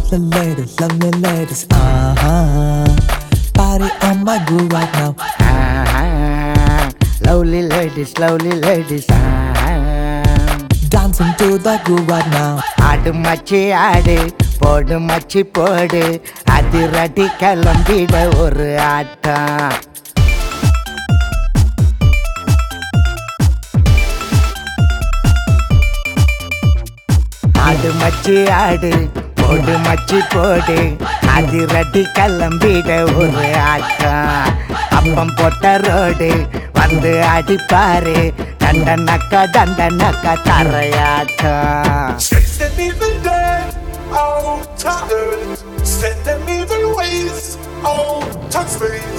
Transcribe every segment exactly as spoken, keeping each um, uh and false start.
the ladies, lovely ladies, uh-huh. Party on my groove right now. Ah, lovely ladies, lovely ladies. Ah, dancing to the groove right now. ஆடு மச்சி ஆடு, போடு மச்சி போடு, அதிரடி கிளம்பிட ஒரு ஆட்டம். ஆடு மச்சி ஆடு, போடு மச்சி போடு, அதிரடி கிளம்பிட ஒரு ஆட்டம். அப்பம் போட்ட ரோடு வந்து அடிப்பாரு, தண்டனக்கா தண்டனக்கா தரையாட்டம். Set them even dead, oh, tired. Set them even ways, oh, touch face.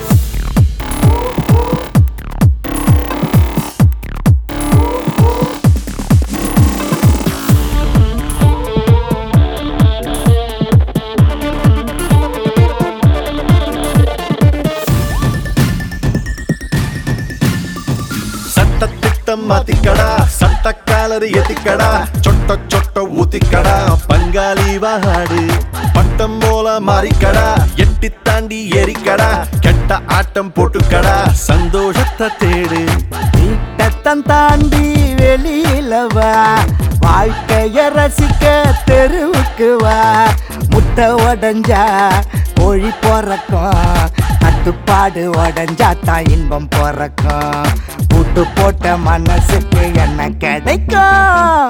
மாத்திக்கடா சட்ட காலரி எத்திக்கடா சொட்ட சொட்ட ஊத்திக்கடா பங்காளி வாடு பட்டம் போல மாறிக்கடா எட்டி தாண்டி ஏறிக்கடா கெட்ட ஆட்டம் போட்டுக்கடா சந்தோஷத்தை தேடு. வீட்டத்தான் தாண்டி வெளியில வா, வாழ்க்கைய ரசிக்க தெருவுக்கு வா. முட்டை உடஞ்சா கோழி பிறக்கும், கட்டுப்பாடு உடஞ்சா தான் இன்பம் பிறக்கும். புட்டு போட்ட மனசுக்கு என்ன கிடைக்கும்?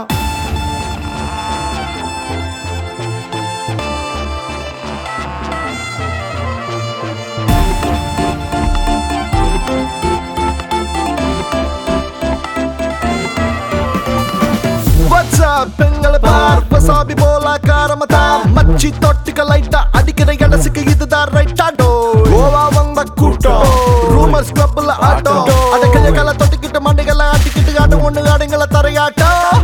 பெண்களை பார் வசாபி போல காரமதா மச்சி தொட்டிக்க லைட்டா அடிக்கிற இடசுக்கு இதுதான் ரைட்டாடோ. கோவா வந்த கூட்டம் ரூமர்ஸ் கிளப்ல ஆட்டம், அடக்கைய கால தொட்டிக்கிட்டு மண்டைகளை ஆட்டிக்கிட்டு ஆட்டம் ஒண்ணு ஆடுங்களை தரையாட்டம்.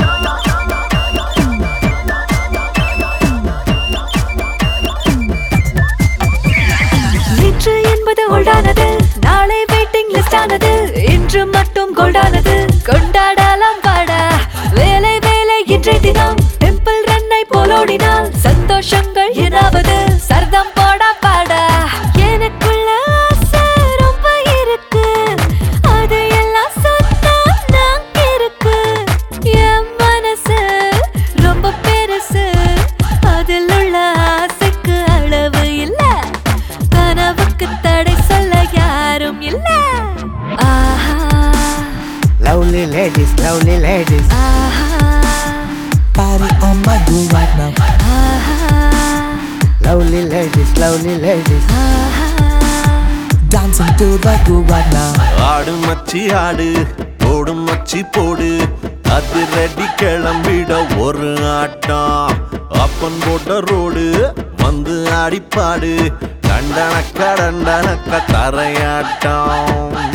நேற்று என்பது ஓல்டானது, நாளை வெயிட்டிங் லிஸ்ட் ஆனது, இன்று மட்டும் கோல்டானது. கொண்டாடலாம் பாடா வேலை வேலை இன்றைய தினம், டெம்பிள் ரன்னை போலோடினால் சந்தோஷங்கள் ஏதாவது. சர்தம் போடா பாடா, எனக்குள்ள ஆசை ரொம்ப இருக்கு, அது எல்லாம் சொன்னா நான் இருக்கு. என் மனசு ரொம்ப பெருசு, அதில் உள்ள ஆசைக்கு அளவு இல்ல, கனவுக்கு தடை சொல்ல யாரும் இல்ல. ஆஹா, lovely ladies, lovely ladies. Aha, Party on my groove right now. Aha, lovely ladies, lovely ladies. Aha, dancing to the groove right now. ஆடு மச்சி ஆடு, போடு மச்சி போடு, அதிரடி கிளம்பிட ஒரு ஆட்டம். அப்பன் போட்ட ரோடு வந்து அடிப்பாடு, தண்டனக்க தண்டனக்க தரையாட்டம்.